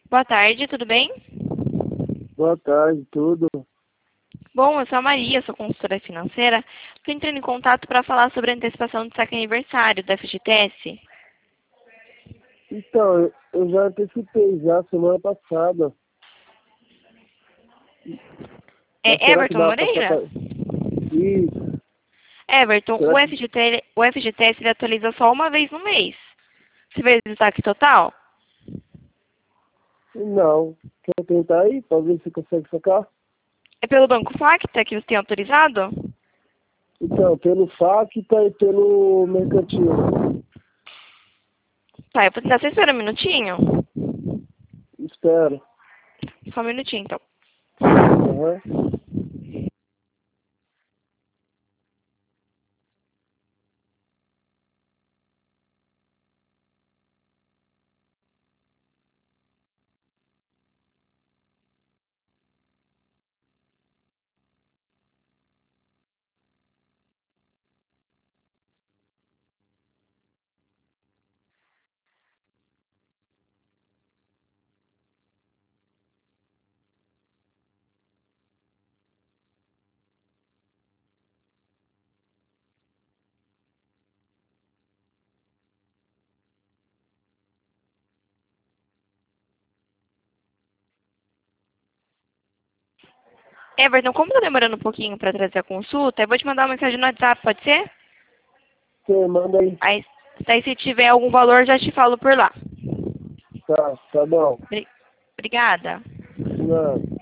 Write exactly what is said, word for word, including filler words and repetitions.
Boa tarde, tudo bem? Boa tarde, tudo. Bom, eu sou a Maria, sou consultora financeira. Estou entrando em contato para falar sobre a antecipação do saque aniversário da F G T S. Então, eu eu já antecipei já semana passada. Mas É será que Everton dá pra Moreira? sacar? Isso. Everton, o Será que... F G T, o F G T S ele atualiza só uma vez no mês. Você fez o saque total? Não. Quer tentar aí pra ver se consegue sacar? É pelo Banco Facta que você tem autorizado? Então, pelo Facta e pelo Mercantil. Tá, eu vou tentar. Você espera um minutinho? Espera. Só um minutinho, então. Aham. Everton, como tá demorando um pouquinho para trazer a consulta, eu vou te mandar uma mensagem no WhatsApp, pode ser? Você manda aí. Aí, aí se tiver algum valor, já te falo por lá. Tá, tá bom. Bri- Obrigada. Não.